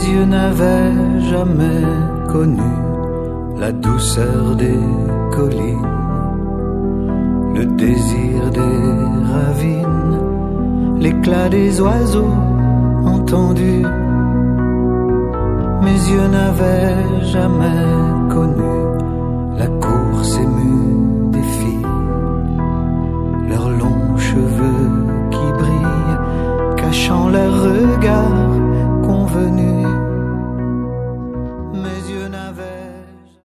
yeux n'avaient jamais connu la douceur des collines, le désir des ravines, l'éclat des oiseaux entendus. Mes yeux n'avaient jamais connu la course émue